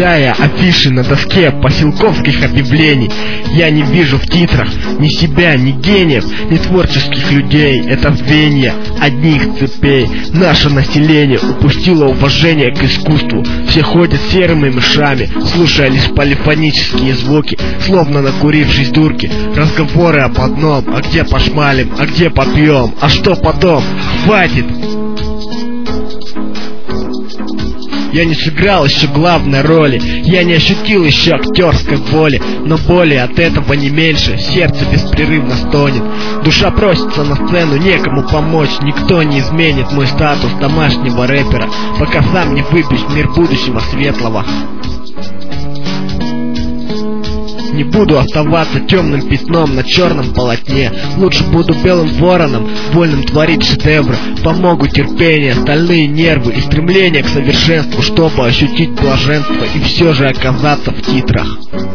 читая афиши на доске поселковских объявлений, я не вижу в титрах ни себя, ни гениев, ни творческих людей. Это звенья одних цепей. Наше население упустило уважение к искусству. Все ходят серыми мышами, слушая лишь полифонические звуки, словно накурившись дурки. Разговоры об одном: а где пошмалим, а где попьем, а что потом? Хватит! Я не сыграл еще главной роли, я не ощутил еще актерской воли, но боли от этого не меньше, сердце беспрерывно стонет. Душа просится на сцену, некому помочь, никто не изменит мой статус домашнего рэпера, пока сам не выбьюсь в мир будущего светлого. Не буду оставаться темным пятном на черном полотне. Лучше буду белым вороном, вольным творить шедевры. Помогут терпение, стальные нервы и стремление к совершенству, чтобы ощутить блаженство и все же оказаться в титрах.